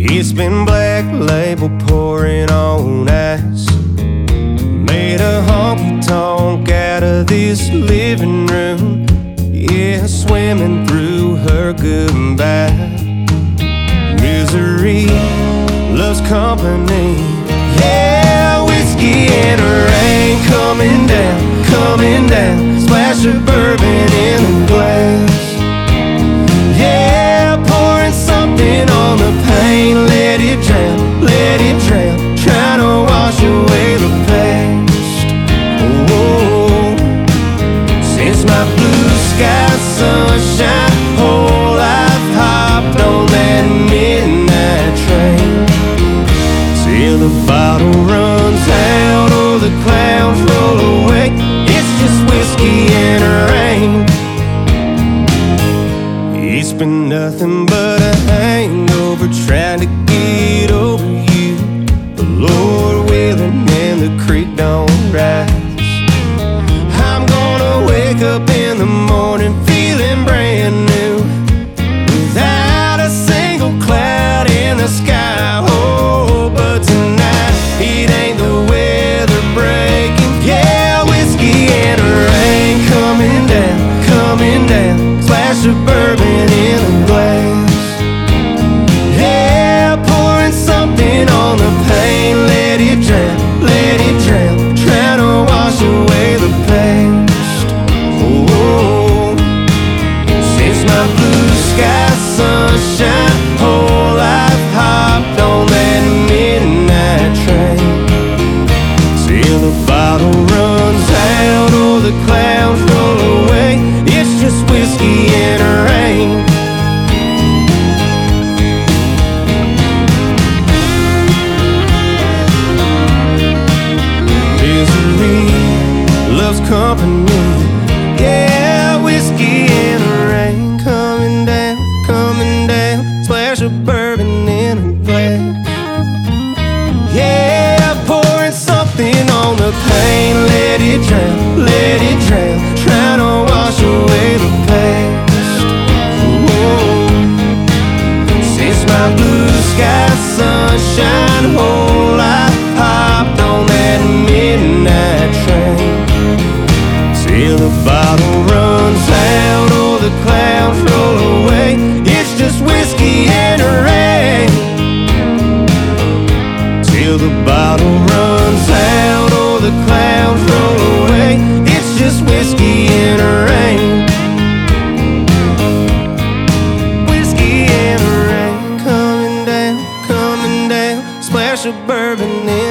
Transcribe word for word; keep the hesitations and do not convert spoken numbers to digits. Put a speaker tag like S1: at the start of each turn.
S1: It's been Black Label pouring on ice. Made a honky-tonk out of this living room. Yeah, swimming through her goodbye. Misery loves company. Yeah, whiskey and rain coming down, coming down. Splash of bourbon in a glass. Yeah, pouring something on the pain. Let it drown, let it drown. Trying to wash away the past. Oh, since my blue sky sunshine, whole life hopped on that midnight train. Till the bottle runs out or the clouds roll away. It's just whiskey and rain. It's been nothing but a hangover trying to get over you. The Lord willing and the creek don't rise. I'm gonna wake up in the morning feeling brand new, without a single cloud in the sky. Oh, but tonight it ain't the weather breaking. Yeah, whiskey and rain coming down, coming down. Splash of bourbon in a glass. Yeah, pouring something on the pain. Let it drown, let it drown. Trying to wash away the past. Oh, since my blue sky sunshine, whole life hopped on that midnight train. Till the bottle runs out or the clouds roll away. It's just whiskey and rain. Misery loves company. Yeah, whiskey and rain coming down, coming down. Splash of bourbon in a glass. Yeah, pouring something on the pain. Let it drown, let it drown. Trying to wash away the past. Whoa. Since my blue sky sunshine, whole life hopped on that midnight train. Till the bottle runs out or the clouds roll away. It's just whiskey and rain. Till the bottle runs out or the clouds roll away. It's just whiskey and rain. Whiskey and rain coming down, coming down. Splash of bourbon in